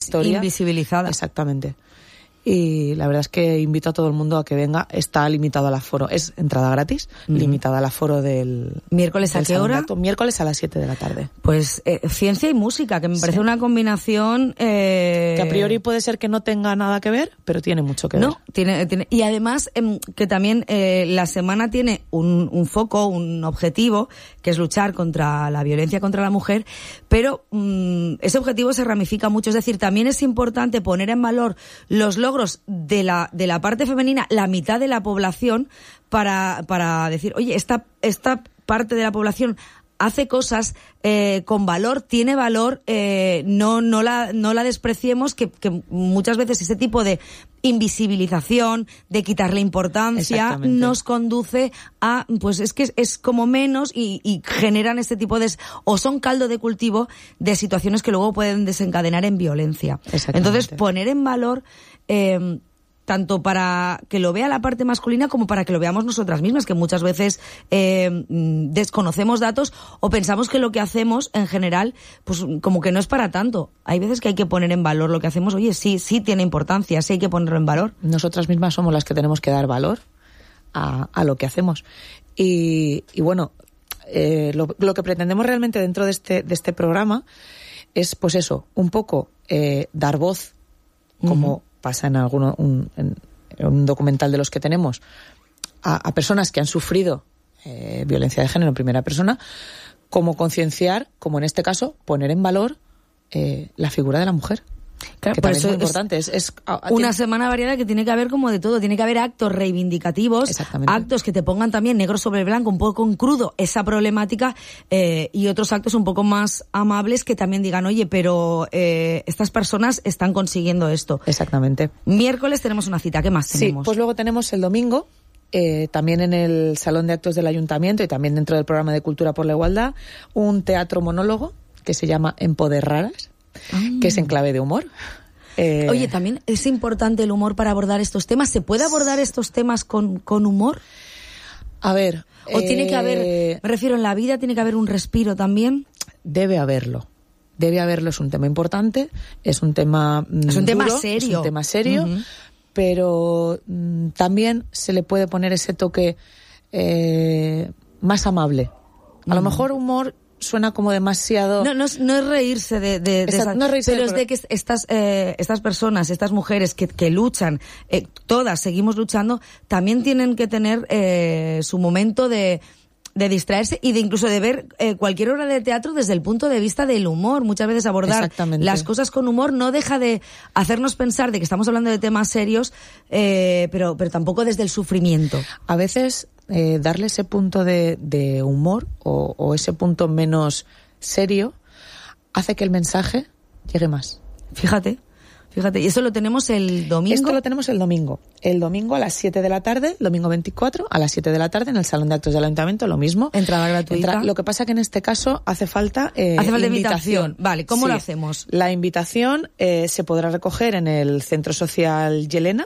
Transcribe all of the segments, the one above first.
historia invisibilizada. Exactamente. Y la verdad es que invito a todo el mundo a que venga. Está limitado al aforo, es entrada gratis, limitada al aforo del... ¿Miércoles a qué hora? Miércoles a las 7 de la tarde. Pues ciencia y música, que me parece una combinación... Que a priori puede ser que no tenga nada que ver, pero tiene mucho que ver. No, tiene. Y además que también la semana tiene un foco, un objetivo, que es luchar contra la violencia contra la mujer, pero ese objetivo se ramifica mucho. Es decir, también es importante poner en valor los logros de la parte femenina, la mitad de la población, para decir, oye, esta parte de la población hace cosas con valor, tiene valor, no la despreciemos, que muchas veces ese tipo de invisibilización, de quitarle importancia, nos conduce a, pues es que es como menos y generan este tipo de, o son caldo de cultivo de situaciones que luego pueden desencadenar en violencia. Entonces, poner en valor tanto para que lo vea la parte masculina como para que lo veamos nosotras mismas, que muchas veces desconocemos datos o pensamos que lo que hacemos en general, pues como que no es para tanto. Hay veces que hay que poner en valor lo que hacemos. Oye, sí tiene importancia, sí hay que ponerlo en valor. Nosotras mismas somos las que tenemos que dar valor a lo que hacemos. Y bueno, lo que pretendemos realmente dentro de este programa es, pues eso, un poco dar voz, como pasa en un documental de los que tenemos, a personas que han sufrido violencia de género en primera persona, como concienciar, como en este caso, poner en valor la figura de la mujer. Claro, que también es muy importante. Es una semana variada que tiene que haber como de todo. Tiene que haber actos reivindicativos, actos que te pongan también negro sobre blanco, un poco en crudo esa problemática, y otros actos un poco más amables que también digan, oye, pero estas personas están consiguiendo esto. Exactamente. Miércoles tenemos una cita. ¿Qué más tenemos? Sí, pues luego tenemos el domingo, también en el Salón de Actos del Ayuntamiento y también dentro del programa de Cultura por la Igualdad, un monólogo que se llama Empoderradas, que es en clave de humor. Oye, también es importante el humor para abordar estos temas. ¿Se puede abordar estos temas con humor? A ver... ¿O tiene que haber, me refiero, en la vida tiene que haber un respiro también? Debe haberlo, es un tema importante, es un tema serio. Es un tema serio, pero también se le puede poner ese toque más amable. A lo mejor humor suena como demasiado... No es reírse de Exacto, no es reírse, pero es de que estas personas, estas mujeres que luchan, todas seguimos luchando, también tienen que tener su momento de distraerse y de incluso de ver cualquier obra de teatro desde el punto de vista del humor. Muchas veces abordar las cosas con humor no deja de hacernos pensar de que estamos hablando de temas serios, pero tampoco desde el sufrimiento. A veces darle ese punto de humor o ese punto menos serio hace que el mensaje llegue más. Fíjate, y eso lo tenemos el domingo. Esto lo tenemos el domingo. El domingo a las 7 de la tarde, domingo 24, a las 7 de la tarde en el Salón de Actos del Ayuntamiento, lo mismo. Entrada gratuita. Lo que pasa que en este caso hace falta invitación. Vale, ¿cómo lo hacemos? La invitación se podrá recoger en el Centro Social Yelena,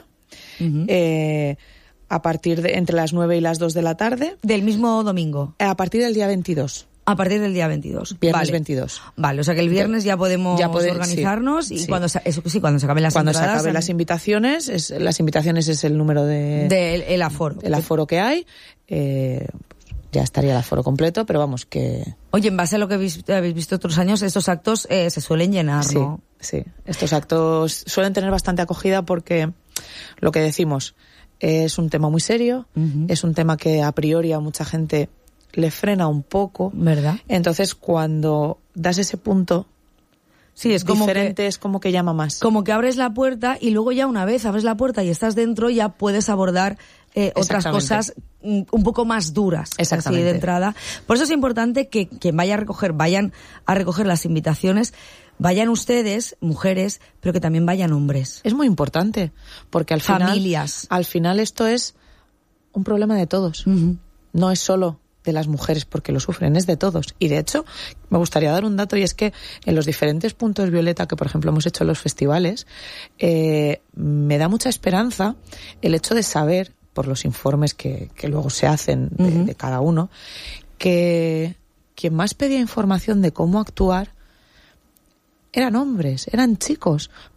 a partir de entre las 9 y las 2 de la tarde. ¿Del mismo domingo? A partir del día 22. A partir del día 22. Viernes 22. Vale, o sea que el viernes ya podemos organizarnos y cuando se acaben las entradas. Cuando se acaben las invitaciones, es el número del aforo. El aforo que hay. Ya estaría el aforo completo, pero vamos que... Oye, en base a lo que habéis visto otros años, estos actos se suelen llenar, ¿no? Sí. Estos actos suelen tener bastante acogida porque, lo que decimos, es un tema muy serio, es un tema que a priori a mucha gente le frena un poco, ¿verdad? Entonces cuando das ese punto es como diferente, es como que llama más. Como que abres la puerta y luego ya una vez abres la puerta y estás dentro, ya puedes abordar otras cosas un poco más duras, así de entrada. Por eso es importante que quien vayan a recoger las invitaciones, vayan ustedes, mujeres, pero que también vayan hombres. Es muy importante, porque al final esto es un problema de todos. No es solo de las mujeres porque lo sufren, es de todos. Y de hecho, me gustaría dar un dato, y es que en los diferentes puntos violeta que, por ejemplo, hemos hecho en los festivales, me da mucha esperanza el hecho de saber, por los informes que luego se hacen de cada uno, que quien más pedía información de cómo actuar eran hombres, eran chicos,